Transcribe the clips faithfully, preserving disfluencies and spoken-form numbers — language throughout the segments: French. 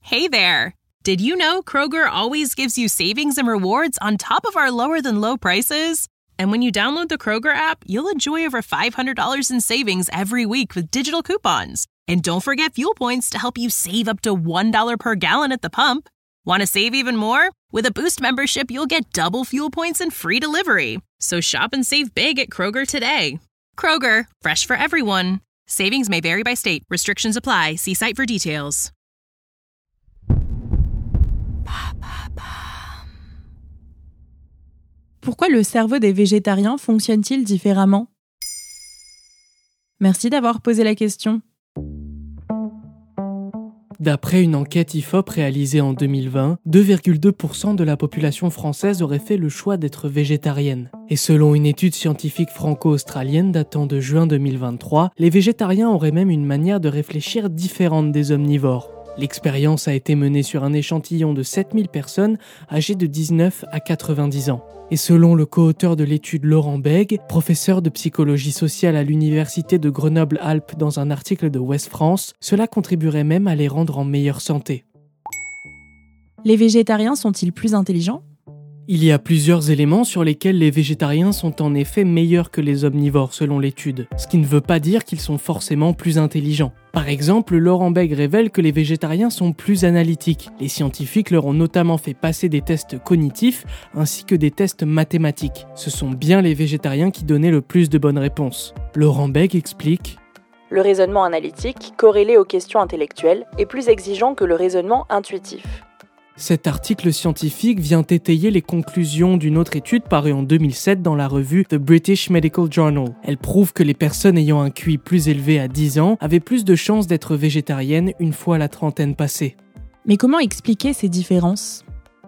Hey there! Did you know Kroger always gives you savings and rewards on top of our lower-than-low prices? And when you download the Kroger app, you'll enjoy over five hundred dollars in savings every week with digital coupons. And don't forget fuel points to help you save up to one dollar per gallon at the pump. Want to save even more? With a Boost membership, you'll get double fuel points and free delivery. So shop and save big at Kroger today. Kroger, fresh for everyone. Savings may vary by state. Restrictions apply. See site for details. Pourquoi le cerveau des végétariens fonctionne-t-il différemment ? Merci d'avoir posé la question. D'après une enquête I F O P réalisée en deux mille vingt, deux virgule deux pour cent de la population française aurait fait le choix d'être végétarienne. Et selon une étude scientifique franco-australienne datant de juin deux mille vingt-trois, les végétariens auraient même une manière de réfléchir différente des omnivores. L'expérience a été menée sur un échantillon de sept mille personnes âgées de dix-neuf à quatre-vingt-dix ans. Et selon le co-auteur de l'étude Laurent Bègue, professeur de psychologie sociale à l'université de Grenoble-Alpes dans un article de Ouest France, cela contribuerait même à les rendre en meilleure santé. Les végétariens sont-ils plus intelligents ? Il y a plusieurs éléments sur lesquels les végétariens sont en effet meilleurs que les omnivores selon l'étude, ce qui ne veut pas dire qu'ils sont forcément plus intelligents. Par exemple, Laurent Bègue révèle que les végétariens sont plus analytiques. Les scientifiques leur ont notamment fait passer des tests cognitifs ainsi que des tests mathématiques. Ce sont bien les végétariens qui donnaient le plus de bonnes réponses. Laurent Bègue explique: le raisonnement analytique, corrélé aux questions intellectuelles, est plus exigeant que le raisonnement intuitif. Cet article scientifique vient étayer les conclusions d'une autre étude parue en deux mille sept dans la revue The British Medical Journal. Elle prouve que les personnes ayant un Q I plus élevé à dix ans avaient plus de chances d'être végétariennes une fois la trentaine passée. Mais comment expliquer ces différences ?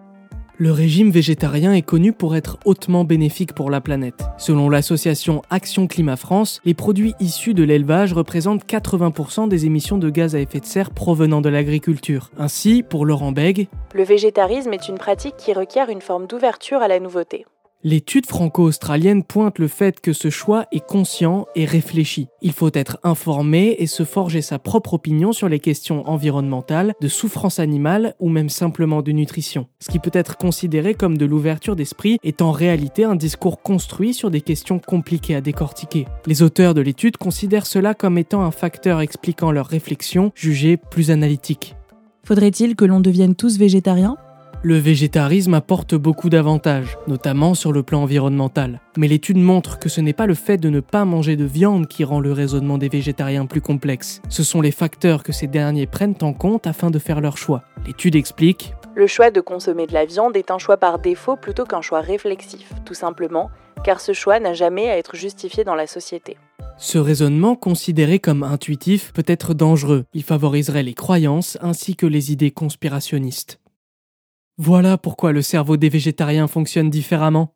Le régime végétarien est connu pour être hautement bénéfique pour la planète. Selon l'association Action Climat France, les produits issus de l'élevage représentent quatre-vingts pour cent des émissions de gaz à effet de serre provenant de l'agriculture. Ainsi, pour Laurent Bègue, le végétarisme est une pratique qui requiert une forme d'ouverture à la nouveauté. L'étude franco-australienne pointe le fait que ce choix est conscient et réfléchi. Il faut être informé et se forger sa propre opinion sur les questions environnementales, de souffrance animale ou même simplement de nutrition. Ce qui peut être considéré comme de l'ouverture d'esprit est en réalité un discours construit sur des questions compliquées à décortiquer. Les auteurs de l'étude considèrent cela comme étant un facteur expliquant leur réflexion jugée plus analytique. Faudrait-il que l'on devienne tous végétariens ? Le végétarisme apporte beaucoup d'avantages, notamment sur le plan environnemental. Mais l'étude montre que ce n'est pas le fait de ne pas manger de viande qui rend le raisonnement des végétariens plus complexe. Ce sont les facteurs que ces derniers prennent en compte afin de faire leur choix. L'étude explique: le choix de consommer de la viande est un choix par défaut plutôt qu'un choix réflexif, tout simplement, car ce choix n'a jamais à être justifié dans la société. Ce raisonnement, considéré comme intuitif, peut être dangereux. Il favoriserait les croyances ainsi que les idées conspirationnistes. Voilà pourquoi le cerveau des végétariens fonctionne différemment.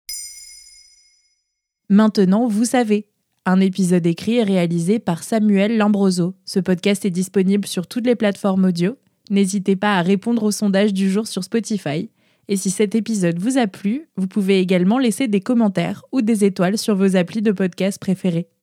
Maintenant, vous savez. Un épisode écrit et réalisé par Samuel Lambroso. Ce podcast est disponible sur toutes les plateformes audio. N'hésitez pas à répondre au sondage du jour sur Spotify. Et si cet épisode vous a plu, vous pouvez également laisser des commentaires ou des étoiles sur vos applis de podcast préférés.